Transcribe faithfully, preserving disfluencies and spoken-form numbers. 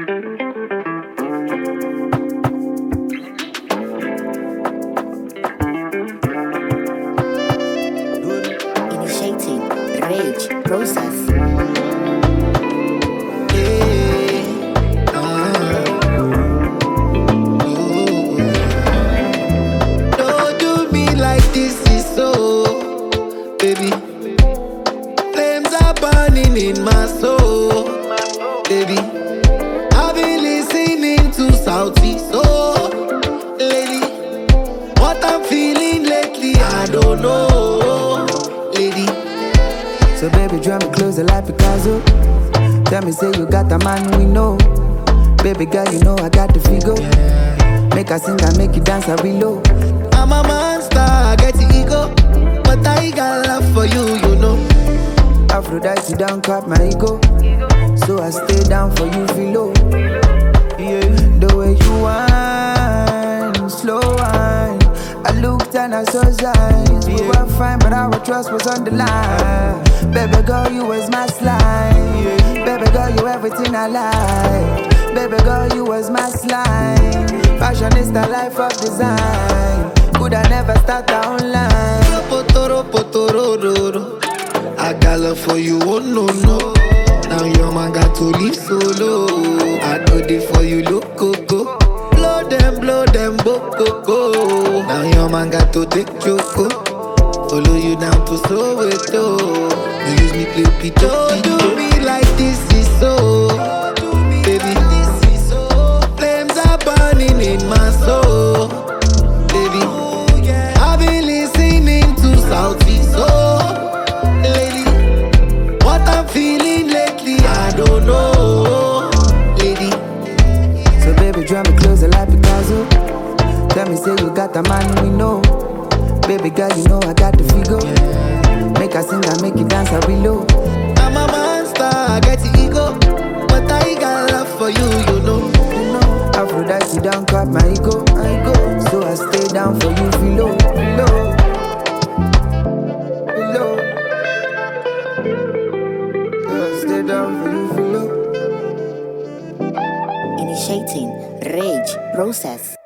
Initiating rage process. Don't do me like this is so, baby. Flames are burning in my soul, baby. I've been listening to Southeast soul, lady. What I'm feeling lately, I don't know, lady. So baby, draw me closer like Picasso. Tell me, say you got the man we know. Baby girl, you know I got the figure. Make her sing and make you dance, I reload. I'm a monster, I get the ego, but I got love for you, you know. Aphrodite down, crack my ego. So I stay down for you, feel low. Yeah. The way you whine, slow whine. I looked and I saw signs. We were fine, but our trust was on the line. Baby girl, you was my slime. Baby girl, you everything I like. Baby girl, you was my slime. Fashion is the life of design. Could I never start our own line? Potoro, potoro, roro. I got love for you, oh no, no. Now your man got to leave solo. I do it for you, look, go, go. Blow them, blow them, bo, go, go. Now your man got to take choco. Follow you down to Soweto. You use me, play pito. Don't do me like this is so, baby. Flames are burning in my soul, baby. I've been listening to Southeast soul, lady. What I'm feeling lately, I don't know, lady. So baby, draw me closer like Picasso. Tell me, say you got the man we know. Baby girl, you know I got the figure. Make her sing and make you dance, I reload. I'm a monster, I get the ego, but I got love for you, you know. You know, Aphrodite down, crack my ego. I go, so I stay down for you, feel low, feel low, feel low. So I stay down for you, feel low. Initiating rage process.